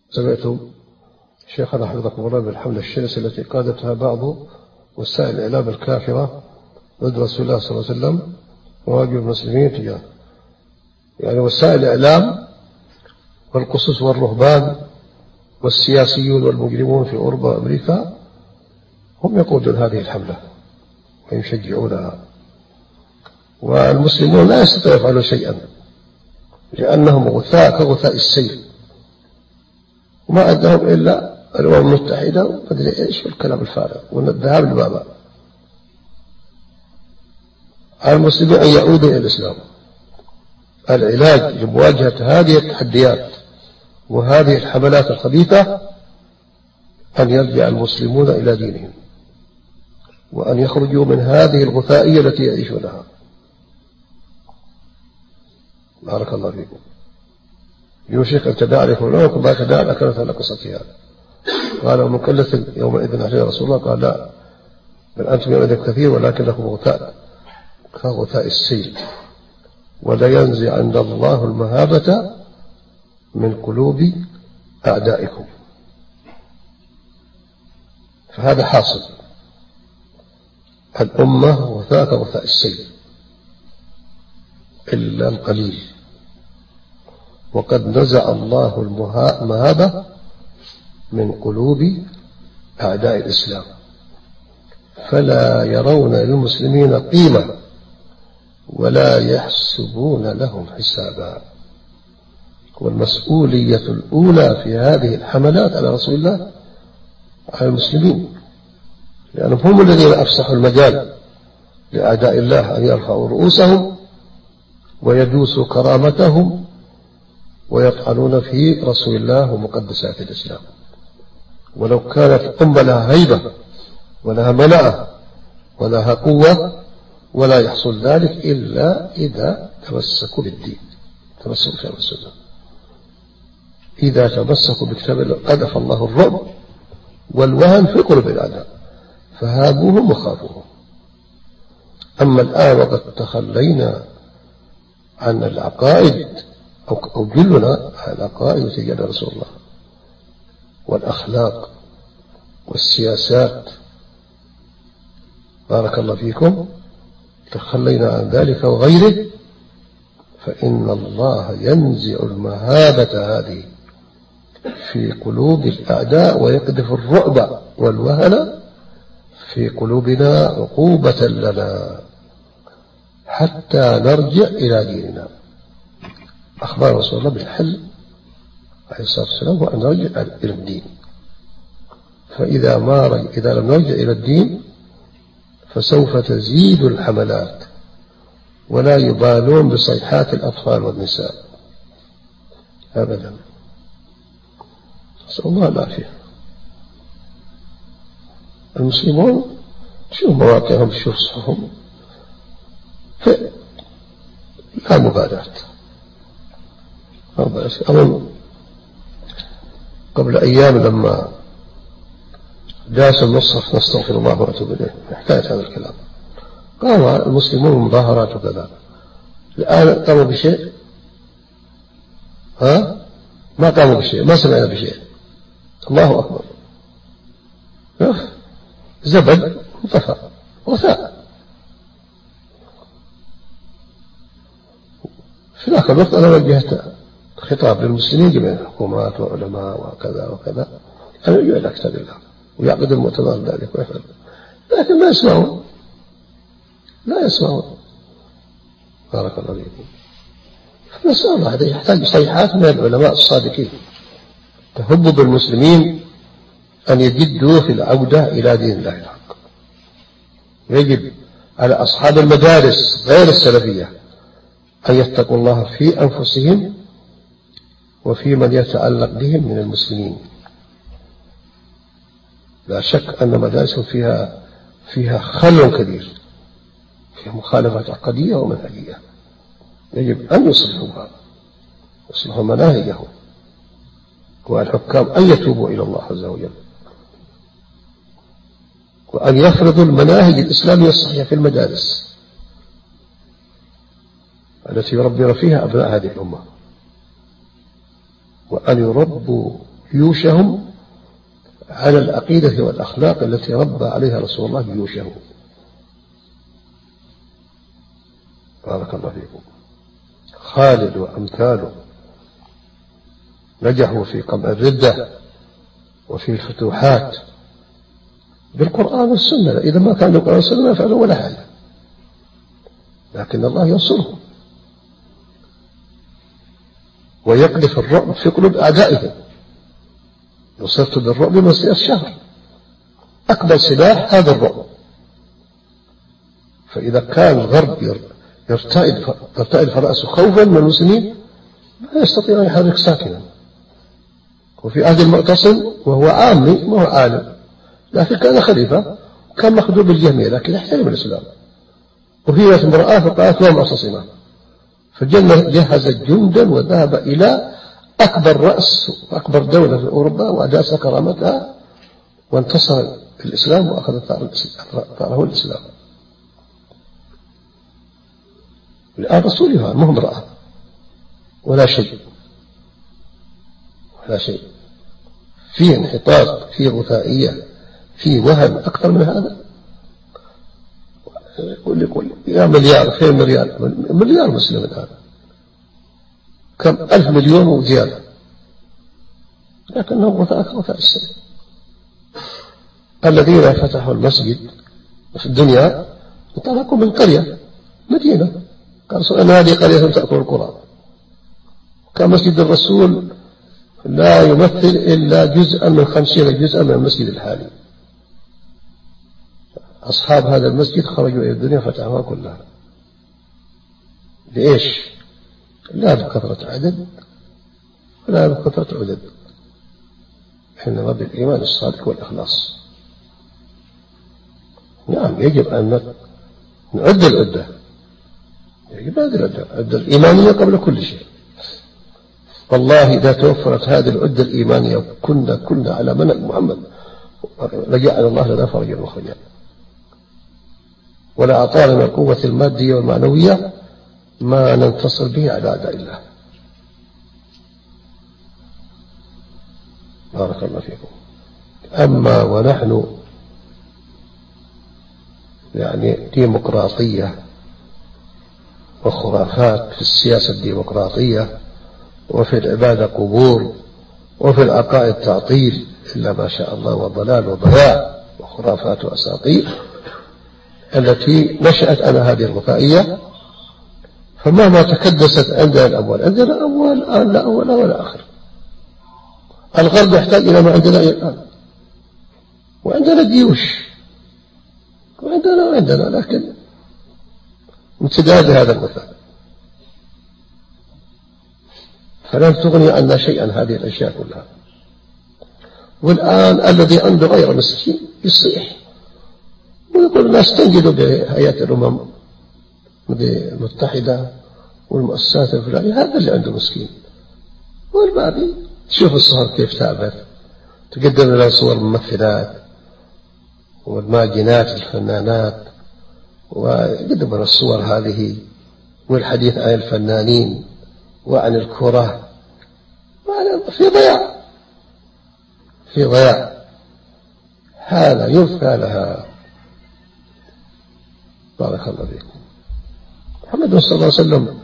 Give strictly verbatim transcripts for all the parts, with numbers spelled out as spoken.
سمعتم شيخنا حفظكم الله بالحملة الشرسة التي قادتها بعض وسائل الإعلام الكافرة ضد رسول الله صلى الله عليه وسلم وواجب المسلمين تجاه يعني وسائل الإعلام والقصص والرهبان والسياسيون والمجرمون في أوروبا وأمريكا هم يقودون هذه الحملة ويشجعونها، والمسلمون لا يستطيعون يفعلون شيئا لأنهم غثاء كغثاء السيل، وما عندهم إلا الأمم المتحدة ومدري إيش الكلام الفارغ والذهاب لبابا. المسلمين أن يعودوا إلى الإسلام. العلاج لمواجهة هذه التحديات وهذه الحملات الخبيثة أن يرجع المسلمون إلى دينهم وأن يخرجوا من هذه الغثائية التي يعيشونها. بارك الله فيكم. يوشك أن تدعركم لكم ما تدعر أكلت على قصتي هذا. قال ومكلف يومئذ عليه رسول الله قال لا بل أنتم يومئذ كثير ولكنكم غثاء كغثاء السيل ولا ينزع عند الله المهابة من قلوب أعدائكم. فهذا حاصل، الأمة غثاء كغثاء السيل إلا القليل، وقد نزع الله المهابة من قلوب أعداء الإسلام فلا يرون للمسلمين قيمة ولا يحسبون لهم حسابا. والمسؤولية الأولى في هذه الحملات على رسول الله على المسلمين، لأنهم هم الذين أفسحوا المجال لأعداء الله أن يرفعوا رؤوسهم ويدوسوا كرامتهم ويطعنون في رسول الله ومقدسات الإسلام. ولو كانت الأمة لها هيبة ولها منعة ولها قوة ولا يحصل ذلك إلا إذا تمسكوا بالدين، تمسكوا في السنة. إذا تمسكوا بكتاب الله قذف الله الرعب والوهن في قلوب الأعداء فهابوهم وخافوهم. أما الآن وقد تخلينا عن العقائد أو جلنا عن العقائد تجاه رسول الله والأخلاق والسياسات، بارك الله فيكم، تخلينا عن ذلك وغيره، فإن الله ينزع المهابة هذه في قلوب الأعداء ويقذف الرعب والوهن في قلوبنا عقوبة لنا حتى نرجع إلى ديننا. أخبار رسول الله بالحل عليه الصلاة والسلام وأن نرجع إلى الدين. فإذا ما رجع إذا لم نرجع إلى الدين فسوف تزيد الحملات ولا يبالون بصيحات الأطفال والنساء أبدا. نسأل الله العافية. المسلمون شوف مواقعهم شوف صحهم لا مبالاة. أظن قبل أيام لما داس المصحف نستغفر الله وأتوب إليه حكاية هذا الكلام، قام المسلمون مظاهرات وكذا، الآن قاموا بشيء؟ ها؟ ما قاموا بشيء، ما سمعنا بشيء. الله أكبر. زبد انطفى غثاء. في ذاك الوقت أنا وجهت خطاب للمسلمين جميع الحكومات وعلماء وكذا وكذا أن يرجعوا إلى كتاب الله ويعقد المؤتمر ذلك ويفعل، لكن لا يسمعون لا يسمعون. بارك الله فيكم. نسأل الله هذا يحتاج صيحات من العلماء الصادقين تهب بالمسلمين أن يجدوا في العودة إلى دين الله الحق. يجب على أصحاب المدارس غير السلفية أن يتقوا الله في أنفسهم وفي من يتعلق بهم من المسلمين. لا شك أن مدارسهم فيها فيها خلل كبير، فيها مخالفات عقدية ومنهجية، يجب أن يصلحوها يصلحوا مناهجهم، والحكام أن يتوبوا إلى الله عز وجل وأن يفرضوا المناهج الإسلامية الصحيحة في المدارس التي يربون فيها أبناء هذه الأمة، وأن يربوا جيوشهم على العقيدة والأخلاق التي ربى عليها رسول الله جيوشه. بارك الله فيكم. خالد وأمثاله نجحوا في قمع الردة وفي الفتوحات بالقرآن والسنة. إذا ما كان القرآن والسنة ما فعلوا ولا حاجة، لكن الله ينصرهم ويقذف الرعب في قلوب أعدائهم. نصرت بالرعب مسيرة شهر، أكبر سلاح هذا الرعب. فإذا كان الغرب يرتعد ترتعد فرأسه خوفا من المسلمين ما يستطيع أن يحرك ساكنا. وفي عهد المعتصم وهو عامي ما هو عالم، لكن كان خليفة كان مخدوع بالجميع، لكن يحترم الإسلام. وهي امرأة فقالت لا معتصمة، فجهزت جندا وذهب إلى أكبر رأس أكبر دولة في أوروبا وأداس كرامتها، وانتصر الإسلام وأخذ ثاره الإسلام. الآن رسولها مو امرأة ولا شيء ولا شيء. في انحطاط، في غثائية، في وهن أكثر من هذا. يقول يقول يا مليار خير مليار مليار مسلم الآن، كم ألف مليون وزيادة، لكنه غثاء غثاء السيل. الذين فتحوا المسجد في الدنيا انطلقوا من قرية مدينة، قال أن هذه قرية تأكل القرى. كان مسجد الرسول لا يمثل إلا جزءا من خمسين جزءا من المسجد الحالي. أصحاب هذا المسجد خرجوا إلى الدنيا فتحوها كلها. لإيش؟ لا بكثرة عدد ولا بكثرة عدد، إنما بالإيمان الصادق والإخلاص. نعم يجب أن نعد العدة، يجب هذه العدة، العدة الإيمانية قبل كل شيء. والله إذا توفرت هذه العدة الإيمانية كنا كنا على منهج محمد لجعل الله لنا فرجا ومخرجا، ولا أعطانا من القوة المادية والمعنوية ما ننتصر به على أعداء الله. بارك الله فيكم. أما ونحن يعني ديمقراطية وخرافات في السياسة الديمقراطية، وفي العبادة قبور، وفي العقائد تعطيل إلا ما شاء الله، وضلال وضياع وخرافات وأساطير التي نشأت على هذه الغثائية. فمهما تكدست عندنا الأموال، عندنا أموال الآن لا أول ولا آخر. الغرب يحتاج إلى ما عندنا الآن، وعندنا جيوش وعندنا وعندنا لكن امتداد هذا الغثاء، فلن تغني عنا شيئا هذه الأشياء كلها. والآن الذي عنده غير مسكين يصيح ويقول الناس تنجدوا بهيئة الأمم المتحدة والمؤسسات الفلانية، هذا اللي عنده مسكين. والباقي شوف الصور كيف تعبت، تقدم لنا صور ممثلات والماجنات الفنانات، وقدم لنا الصور هذه والحديث عن الفنانين وعن الكرة، في ضياع في ضياع. هذا يرثى لها. بارك الله فيكم. محمد صلى الله عليه وسلم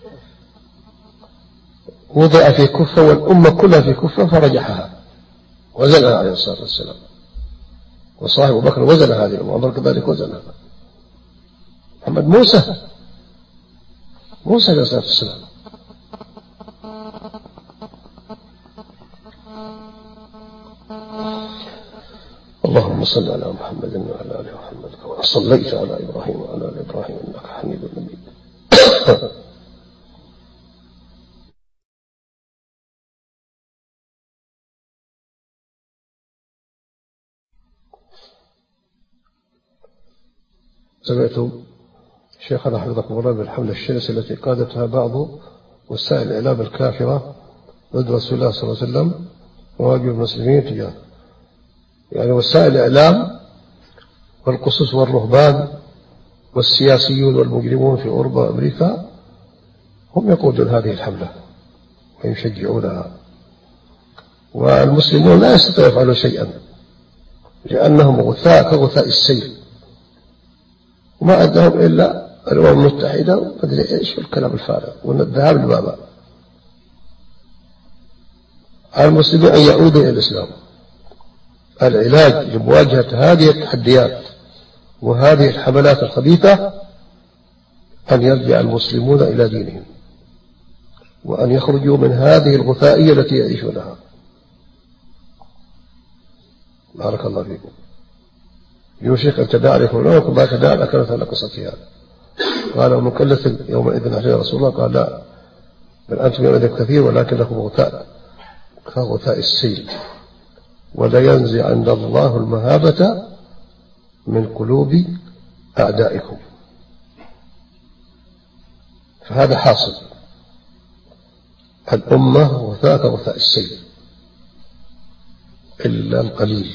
وضع في كفة والأمة كلها في كفة فرجحها وزنها عليه الصلاة والسلام، وصاحب بكر وزن هذه الأمة، عمر كذلك وزنها. محمد موسى موسى عليه الصلاة والسلام اللهم صل على محمد وعلى آل محمد كما صليت على إبراهيم وعلى آل إبراهيم إنك حميد مجيد. سمعت شيخنا حفظكم الله بالحملة الشرسة التي قادتها بعض وسائل الإعلام الكافرة ضد رسول الله صلى الله عليه وسلم وواجب المسلمين تجاه، يعني وسائل الإعلام والقصص والرهبان والسياسيون والمجرمون في أوروبا وأمريكا هم يقودون هذه الحملة ويشجعونها والمسلمون لا يستطيعون يفعلون شيئا لأنهم غثاء كغثاء السيل، وما عندهم إلا الأمم المتحدة ومدري إيش الكلام الفارغ والذهاب للبابا. على المسلمين أن يعودوا إلى الإسلام. العلاج لمواجهة هذه التحديات وهذه الحملات الخبيثة أن يرجع المسلمون إلى دينهم، وأن يخرجوا من هذه الغثائية التي يعيشونها. بارك الله فيكم. يوشك أن تداعي لكم ما تداعي أكلت لقصتها. قال ومكلف يومئذ عليه رسول الله قال لا، بل أنتم يومئذ كثير ولكنكم غثاء كغثاء السيل، ولا ينزع عند الله المهابة من قلوب أعدائكم. فهذا حاصل، الأمة غثاء كغثاء السيل إلا القليل،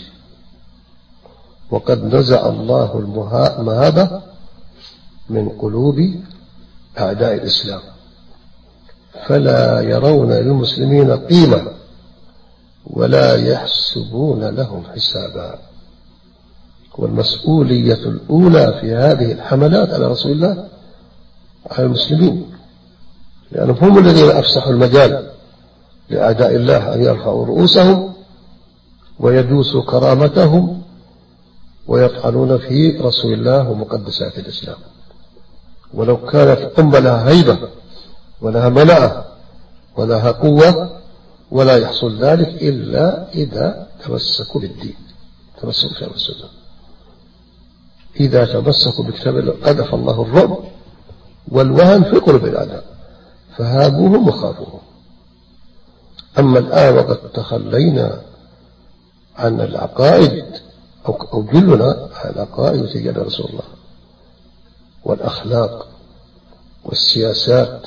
وقد نزع الله المهابة من قلوب أعداء الإسلام، فلا يرون للمسلمين قيمة ولا يحسبون لهم حسابا. والمسؤولية الأولى في هذه الحملات على رسول الله على المسلمين، لأنهم هم الذين أفسحوا المجال لأعداء الله أن يرفعوا رؤوسهم ويدوسوا كرامتهم ويطعنون في رسول الله ومقدسات الإسلام. ولو كانت الأمة لها هيبة ولها مناعة ولها قوة ولا يحصل ذلك إلا إذا تمسكوا بالدين، تمسكوا بكتاب السنة. إذا تمسكوا بكتاب الله قذف الله الرعب والوهن في قلوب الأعداء فهابوهم وخافوهم. أما الآن وقد تخلينا عن العقائد أو جلنا عن العقائد التي جاء رسول الله والأخلاق والسياسات،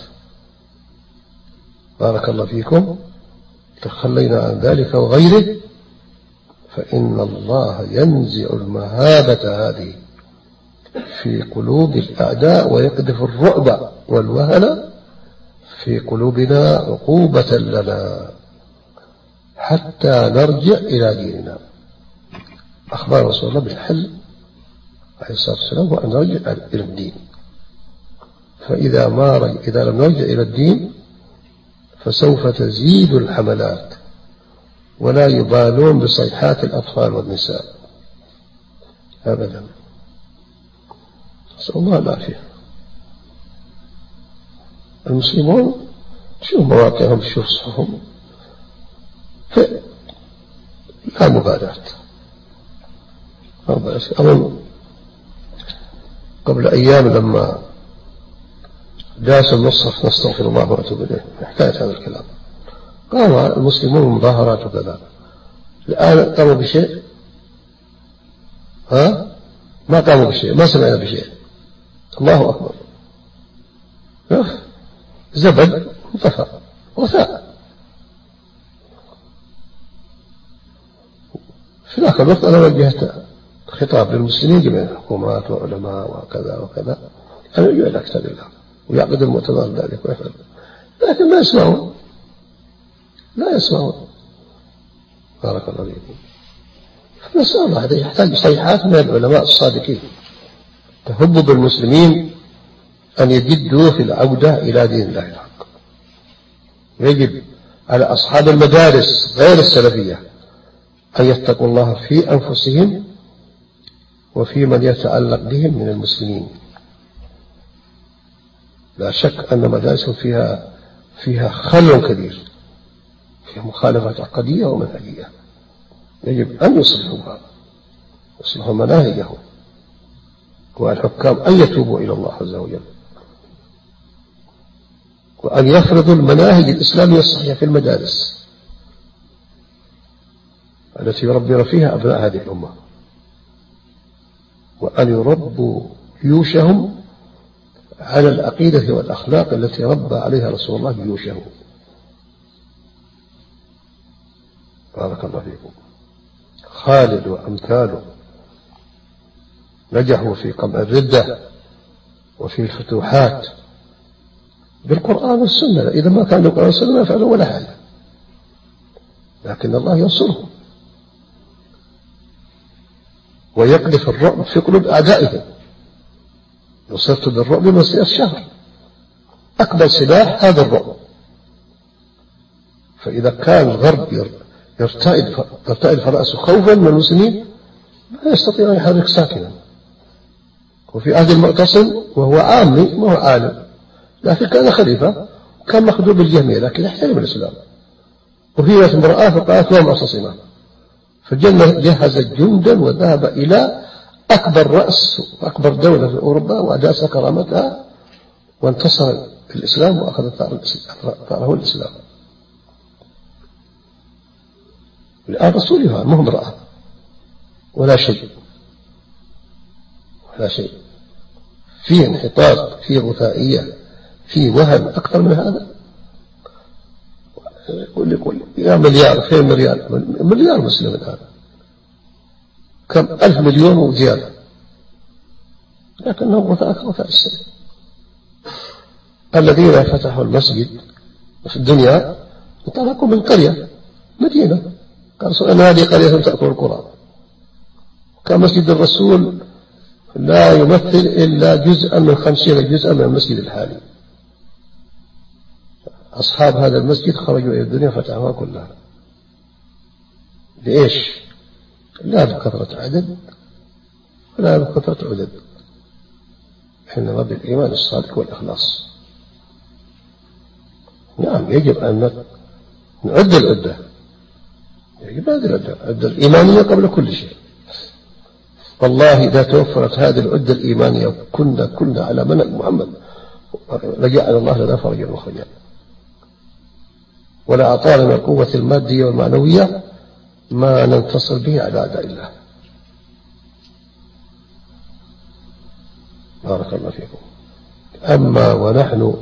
بارك الله فيكم، تخلينا عن ذلك وغيره، فإن الله ينزع المهابة هذه في قلوب الأعداء ويقذف الرعب والوهن في قلوبنا عقوبة لنا حتى نرجع إلى ديننا. أخبار رسول الله بالحل عليه الصلاة والسلام هو أن نرجع إلى الدين، فإذا ما رجع إذا لم نرجع إلى الدين فسوف تزيد الحملات ولا يبالون بصيحات الأطفال والنساء أبدا. نسأل الله العافية. المسلمون شوف مواقعهم شوف صحهم لا مبالاة. أظن قبل أيام لما داس المصحف نستغفر الله وأتوب إليه حكاية هذا الكلام، قام المسلمون مظاهرات وكذا، الآن قاموا بشيء؟ ها؟ ما قاموا بشيء، ما سمعنا بشيء. الله أكبر، زبد انطفى غثاء. في ذاك الوقت أنا وجهت خطاب للمسلمين جميع الحكومات وعلماء وكذا وكذا أن يرجعوا إلى كتاب الله ويعقد المؤتمر ذلك ويفعل، لكن ما يسمعون، لا يسمعون. بارك الله فيكم. نسأل الله، هذا يحتاج صيحات من العلماء الصادقين تهب بالمسلمين أن يجدوا في العودة إلى دين الله الحق. يجب على أصحاب المدارس غير السلفية أن يتقوا الله في أنفسهم وفي من يتعلق بهم من المسلمين. لا شك أن مدارسهم فيها فيها خلل كبير، فيها مخالفات عقدية ومنهجية، يجب أن يصلحوها، يصلحوا مناهجهم، والحكام أن يتوبوا إلى الله عز وجل، وأن يفرضوا المناهج الإسلامية الصحيحة في المدارس التي يربون فيها أبناء هذه الأمة، وأن يربوا جيوشهم على العقيدة والأخلاق التي ربى عليها رسول الله جيوشه. بارك الله فيكم. خالد وأمثاله نجحوا في قمع الردة وفي الفتوحات بالقرآن والسنة، إذا ما كان القرآن والسنة ما يفعلوا ولا حاجة. لكن الله ينصرهم ويقذف الرعب في قلوب أعدائهم. نصرت بالرعب مسيرة شهر، أكبر سلاح هذا الرعب. فإذا كان الغرب يرتعد ترتعد فرأسه خوفا من المسلمين لا يستطيع أن يحرك ساكنا. وفي عهد المعتصم وهو عامي ما هو عالم، لكن كان خليفة وكان مخدوع بالجميع لكن يحترم الإسلام. وهي امرأة فقالت له معتصمة، فجهز جندا وذهب إلى أكبر رأس وأكبر دولة في أوروبا وأداس كرامتها وانتصر الإسلام وأخذ ثاره الإسلام. الآن رسولها ما هو امرأة ولا شيء ولا شيء، فيه انحطاط، فيه غثائية، فيه وهن أكثر من هذا. يقول يقول يا مليار خير مليار مليار مسلم الآن، كم ألف مليون وزيادة، لكنهم غثاء غثاء السيل. الذين فتحوا المسجد في الدنيا انطلقوا من قرية مدينة، قال أن هذه قرية تأكل القرى. كان مسجد الرسول لا يمثل إلا جزءا من خمسين جزءا من المسجد الحالي. أصحاب هذا المسجد خرجوا إلى الدنيا فتحوها كلها. لإيش؟ لا بكثرة عدد ولا بكثرة عدد، إنما بالإيمان الصادق والإخلاص. نعم يجب أن نعد العدة، يجب هذه العدة العدة الإيمانية قبل كل شيء. والله إذا توفرت هذه العدة الإيمانية كنا كنا على منهج محمد لجعل الله لنا فرجا وخرجا، ولا أعطانا من القوة المادية والمعنوية ما ننتصر به على أعداء الله. بارك الله فيكم. أما ونحن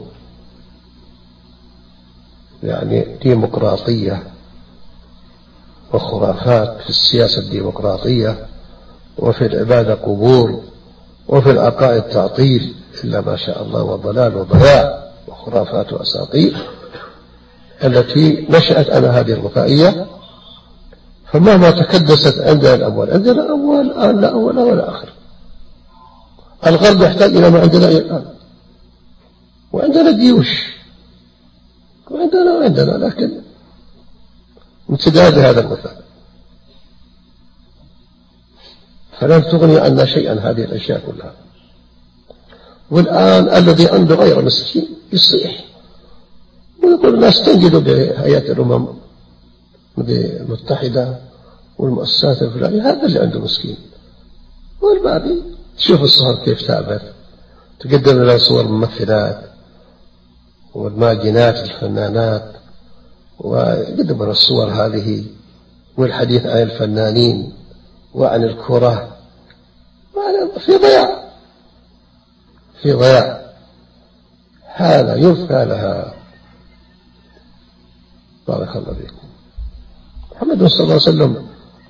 يعني ديمقراطية وخرافات في السياسة الديمقراطية، وفي العبادة قبور، وفي العقائد تعطيل، إلا ما شاء الله وضلال وضياع وخرافات وأساطير التي نشأت على هذه الغثائية. فمهما تكدست عندنا الأول، عندنا أول آن لا أول ولا آخر. الغرب يحتاج إلى ما عندنا الآن، وعندنا جيوش وعندنا وعندنا لكن امتداد هذا الغثاء، فلن تغني عنا شيئا هذه الأشياء كلها. والآن الذي عنده غير مسكين يصيح ويقول الناس تنجدوا بهيئات الأمم المتحدة والمؤسسات الفلانية، هذا اللي عنده مسكين. والباقي تشوف الصور كيف تعبت، تقدم لنا صور ممثلات والماجنات الفنانات، وقدم لنا الصور هذه والحديث عن الفنانين وعن الكرة، في ضياع في ضياع هذا يرثى لها. بارك الله فيكم. محمد صلى الله عليه وسلم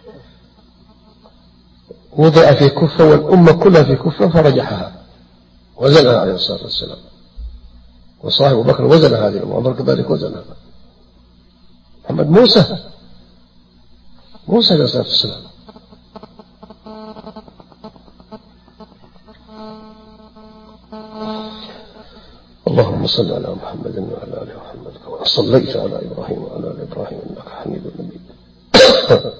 وضع في كفة والأمة كلها في كفة فرجحها وزنها عليه الصلاة والسلام، وصاحب أبو بكر وزن هذه الأمة وعمر كذلك وزنها. محمد موسى موسى عليه الصلاة والسلام اللهم صل على محمد وعلى آل محمد كما صليت على إبراهيم وعلى آل إبراهيم إنك حميد مجيد.